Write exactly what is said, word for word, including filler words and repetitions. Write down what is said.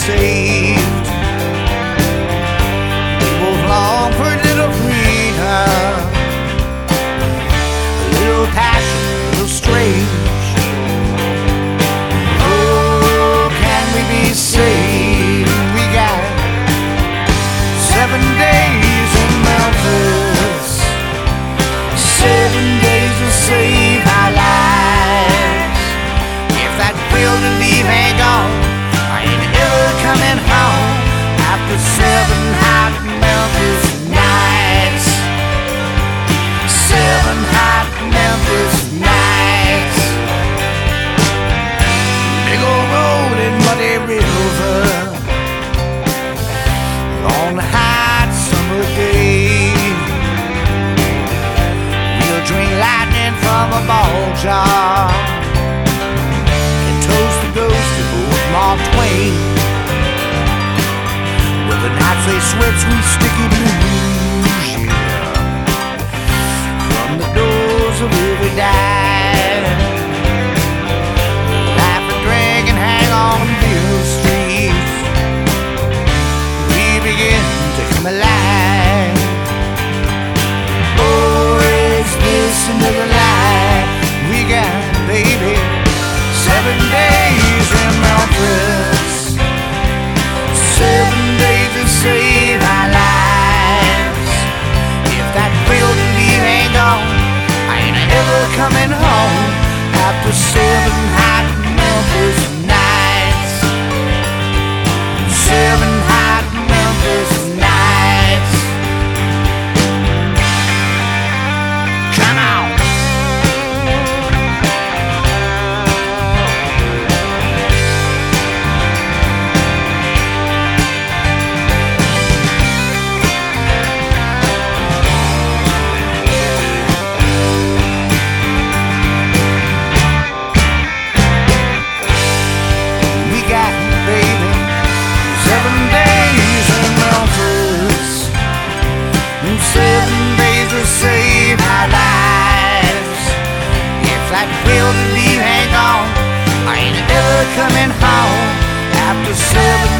saved. We both long for a little freedom, a little passion, a little strange. Oh, can we be saved? We got seven days in Memphis, seven days to save our lives. If that will to leave ain't gone, I ain't ever coming home after seven hot Memphis nights. Seven hot Memphis nights. Big old road in Muddy River on a hot summer day. We'll drink lightning from a ball jar and toast the ghost of old Mark Twain. With the nights they sweat sweet sticky blues, yeah, from the doors of every dive. Laugh and drink and hang on Bill Street. We begin to come alive. Oh, is this another lie we got, baby? Seven days in Memphis, seven days to save our lives. If that will to leave ain't gone, I ain't ever coming home after seven hot Memphis nights. Seven hot Memphis nights. Come on. We got, baby, seven days in Memphis, and seven days to save our lives. If that will to leave ain't gone, I ain't ever coming home after seven